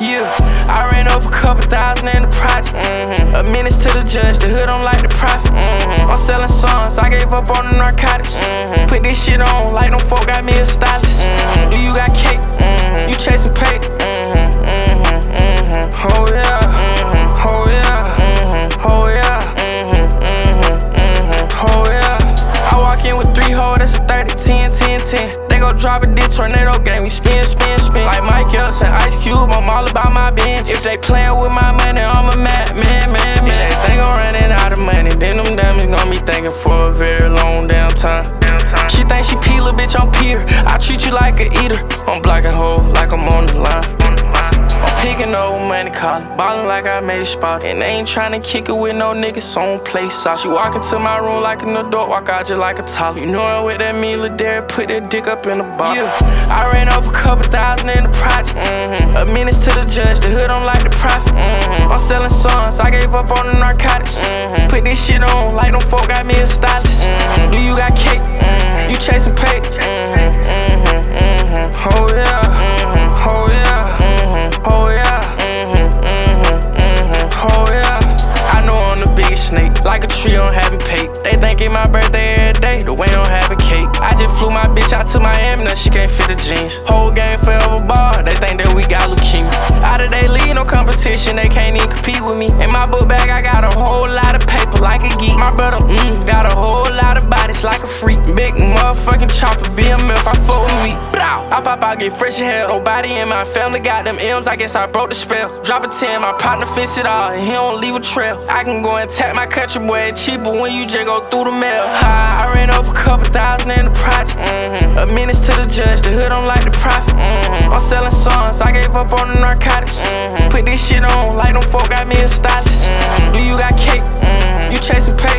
Yeah, I ran over a couple thousand in the project. A menace to the judge, the hood don't like the profit. I'm selling songs, I gave up on the narcotics. Put this shit on like them folk got me a stylist. Do you got cake? You chasing paper? Oh yeah, oh yeah, oh yeah, oh yeah. I walk in with 3 hoes, that's a 30, 10, 10, 10. They gon' drop a dick tornado game, we spin, spin, spin. Like Mike Epps and Ice Cube, I'm all about my bench. If they playin' with my money, I'm a madman, man. If they gon' runnin' out of money, then them dummies gon' be thinking for a very long damn time. She think she peel a bitch on pier. I treat you like a eater. I'm blocking hoes like I'm on the line. I'm picking up money, callin', ballin' like I made a spot. And they ain't tryna kick it with no niggas, so don't play soft. She walk into my room like an adult, walk out just like a toddler. You know I'm with that mean Lil Derek, put that dick up in the bottle. Yeah, I ran over a couple thousand in the project. A menace to the judge, the hood don't like the profit. I'm selling songs, I gave up on the narcotics. Put this shit on like them folk got me a stylist. Do you got cake? You chasing paper? Oh yeah, oh yeah, oh yeah, oh yeah. I know I'm the biggest snake, like a tree on having cake. They think it's my birthday every day, the way I'm having cake. I just flew my bitch out to Miami, now she can't fit the jeans. Whole game forever ball, they think that we got leukemia. Out of they league, no competition, they can't even compete with me. In my book bag, I got a whole lot of paper, like a geek. My brother, got a whole lot of bodies, like a freak. Big motherfucking chopper, BMF, I fuck with me. I pop out, get fresh ahead. Nobody in my family got them M's, I guess I broke the spell. Drop a 10, my partner fix it all, and he don't leave a trail. I can go and tap my country boy, it's cheaper when you just go through the mail. I ran over a couple thousand in the project. A menace to the judge, the hood don't like the profit. I'm selling songs, I gave up on the narcotics. Put this shit on like them folk got me a stylist. Do you got cake? You chasing paper?